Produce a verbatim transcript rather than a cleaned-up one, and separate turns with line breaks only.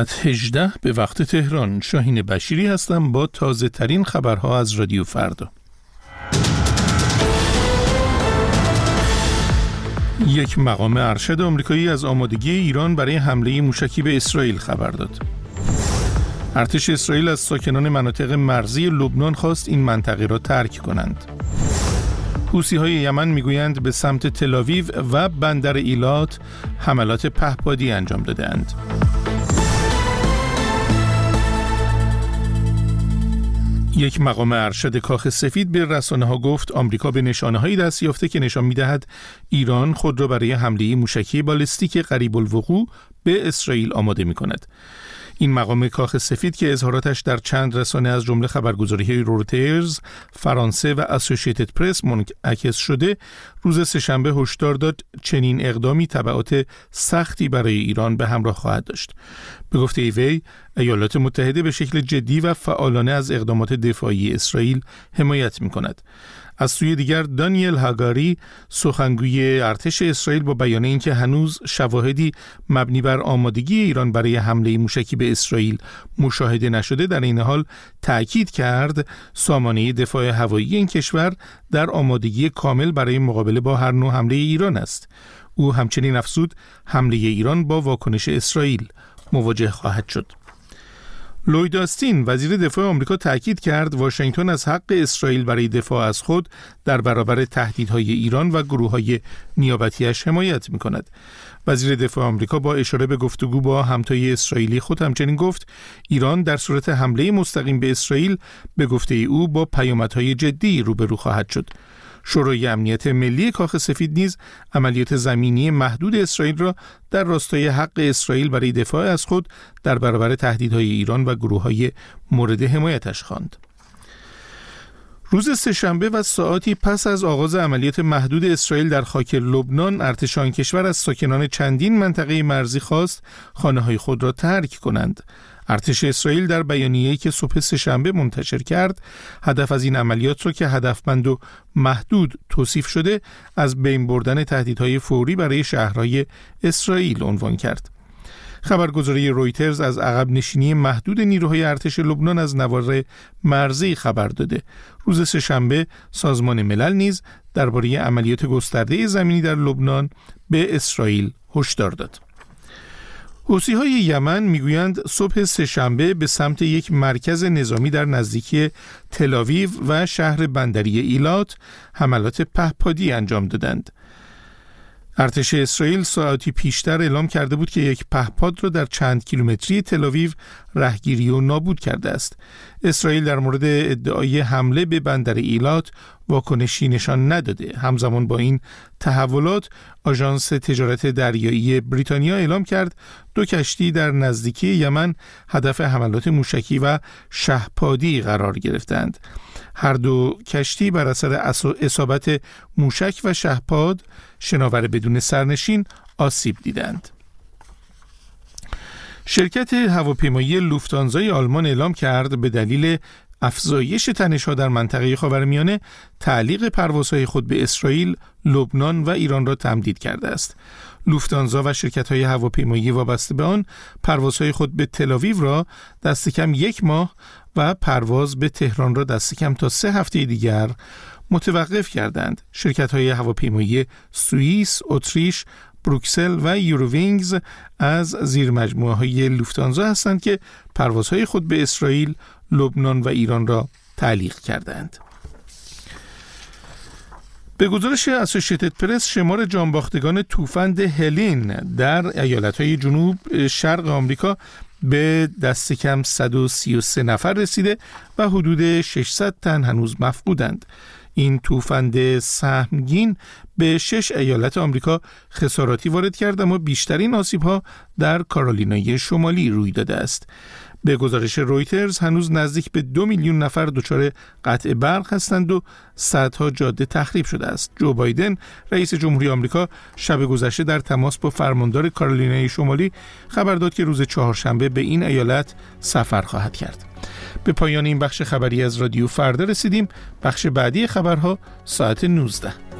هجده به وقت تهران. شاهین بشیری هستم با تازه ترین خبرها از رادیو فردا. یک مقام ارشد آمریکایی از آمادگی ایران برای حمله موشکی به اسرائیل خبر داد. ارتش اسرائیل از ساکنان مناطق مرزی لبنان خواست این منطقه را ترک کنند. حوثی‌های یمن میگویند به سمت تل‌آویو و بندر ایلات حملات پهپادی انجام داده‌اند. یک مقام ارشد کاخ سفید به رسانه‌ها گفت آمریکا به نشانه‌هایی دست یافته که نشان می‌دهد ایران خود را برای حمله موشکی بالستیک قریب الوقوع به اسرائیل آماده می‌کند. این مقام کاخ سفید که اظهاراتش در چند رسانه از جمله خبرگزاری‌های رویترز، فرانسه و اسوسییتد پرس منعکس شده، روز سه‌شنبه هشدار داد چنین اقدامی تبعات سختی برای ایران به همراه خواهد داشت. به گفته وی، ایالات متحده به شکل جدی و فعالانه از اقدامات دفاعی اسرائیل حمایت می‌کند. از سوی دیگر دانیل هاگاری، سخنگوی ارتش اسرائیل، با بیان اینکه هنوز شواهدی مبنی بر آمادگی ایران برای حمله موشکی به اسرائیل مشاهده نشده، در این حال تأکید کرد سامانه دفاع هوایی این کشور در آمادگی کامل برای مقابله با هر نوع حمله ایران است. او همچنین افزود حمله ایران با واکنش اسرائیل مواجه خواهد شد. لوید آستین، وزیر دفاع آمریکا، تأکید کرد واشنگتن از حق اسرائیل برای دفاع از خود در برابر تهدیدهای ایران و گروه‌های نیابتی‌اش حمایت می‌کند. وزیر دفاع آمریکا با اشاره به گفتگو با همتای اسرائیلی خود همچنین گفت ایران در صورت حمله مستقیم به اسرائیل به گفته او با پیامدهای جدی روبرو خواهد شد. شورای امنیت ملی کاخ سفید نیز عملیات زمینی محدود اسرائیل را در راستای حق اسرائیل برای دفاع از خود در برابر تهدیدهای ایران و گروه‌های مورد حمایتش خواند. روز سه‌شنبه و ساعاتی پس از آغاز عملیات محدود اسرائیل در خاک لبنان، ارتش آن کشور از ساکنان چندین منطقه مرزی خواست خانه‌های خود را ترک کنند. ارتش اسرائیل در بیانیه‌ای که صبح سه‌شنبه منتشر کرد، هدف از این عملیات را که هدفمند و محدود توصیف شده، از بین بردن تهدیدهای فوری برای شهرهای اسرائیل عنوان کرد. خبرگزاری رویترز از عقب نشینی محدود نیروهای ارتش لبنان از نوار مرزی خبر داده. روز سه‌شنبه سازمان ملل نیز درباره عملیات گسترده زمینی در لبنان به اسرائیل هشدار داد. حوثی‌های یمن میگویند صبح سه‌شنبه به سمت یک مرکز نظامی در نزدیکی تل‌آویو و شهر بندری ایلات حملات پهپادی انجام دادند. ارتش اسرائیل ساعتی پیشتر اعلام کرده بود که یک پهپاد را در چند کیلومتری تل‌آویو رهگیری و نابود کرده است. اسرائیل در مورد ادعای حمله به بندر ایلات واکنشی نشان نداده. همزمان با این تحولات، آژانس تجارت دریایی بریتانیا اعلام کرد دو کشتی در نزدیکی یمن هدف حملات موشکی و شهپادی قرار گرفتند. هر دو کشتی بر اثر اصابت موشک و شهپاد شناور بدون سرنشین آسیب دیدند. شرکت هواپیمایی لوفتانزای آلمان اعلام کرد به دلیل افزایش تنش‌ها در منطقه خاورمیانه تعلیق پروازهای خود به اسرائیل، لبنان و ایران را تمدید کرده است. لوفتانزا و شرکت‌های هواپیمایی وابسته به آن پروازهای خود به تل‌آویو را دست کم یک ماه و پرواز به تهران را دست کم تا سه هفته دیگر متوقف کردند. شرکت‌های هواپیمایی سوئیس، اتریش، بروکسل و یورووینگز از زیر مجموعه‌های لوفتانزا هستند که پروازهای خود به اسرائیل، لبنان و ایران را تعلیق کردند. به گزارش اسوسییتد پرس، شمار جانباختگان طوفان هلین در ایالت‌های جنوب شرق آمریکا به دست کم صد و سی و سه نفر رسیده و حدود ششصد تن هنوز مفقودند. این طوفان سهمگین به شش ایالت آمریکا خساراتی وارد کرد، اما بیشترین آسیب‌ها در کارولینای شمالی روی داده است. به گزارش رویترز هنوز نزدیک به دو میلیون نفر دچار قطع برق هستند و صدها جاده تخریب شده است. جو بایدن رئیس جمهوری آمریکا شب گذشته در تماس با فرماندار کارولینای شمالی خبر داد که روز چهارشنبه به این ایالت سفر خواهد کرد. به پایان این بخش خبری از رادیو فردا رسیدیم. بخش بعدی خبرها ساعت نوزده.